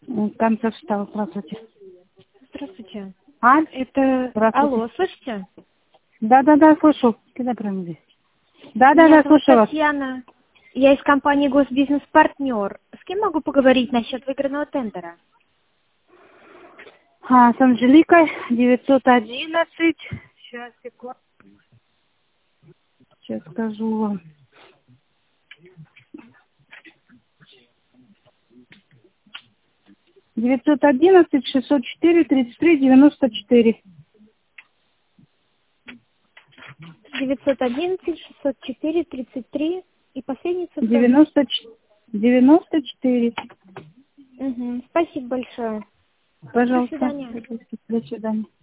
Концерт стал, здравствуйте. Здравствуйте. А? Это... Здравствуйте. Алло, слышите? Да, слышу. Куда прям здесь? Да, Меня зовут слышу вас. Татьяна. Я из компании «Госбизнес-партнер». С кем могу поговорить насчет выигранного тендера? С Анжеликой, 911. Сейчас, секунду. Сейчас скажу вам. 911-604-33-94. 911-604-33 и последняя цифра. 94. Угу. Спасибо большое. До Пожалуйста. свидания. До свидания.